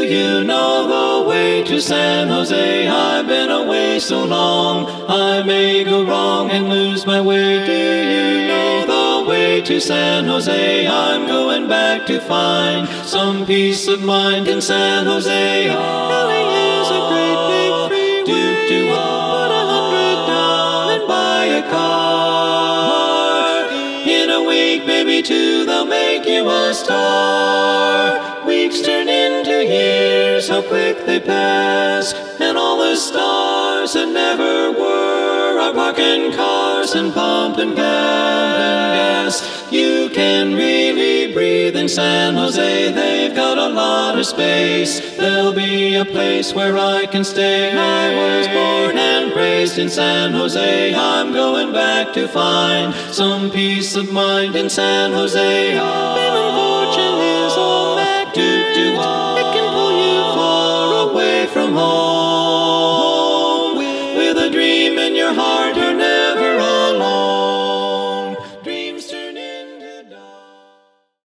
you know the way to San Jose? I've been away so long, I may go wrong and lose my way. Do you know the way to San Jose? I'm going back to find some peace of mind in San Jose. LA is a great big freeway. Put 100 down and buy a car. In a week, maybe two, they'll make you a star. Weeks turn into years, how quick they pass. And all the stars that never were are parking cars and pumping gas. You can really breathe in San Jose. They've got a lot of space. There'll be a place where I can stay. I was born and raised in San Jose. I'm going back to find some peace of mind in San Jose. Fame and fortune is all back to do. It can pull you far away from home. With a dream in your heart,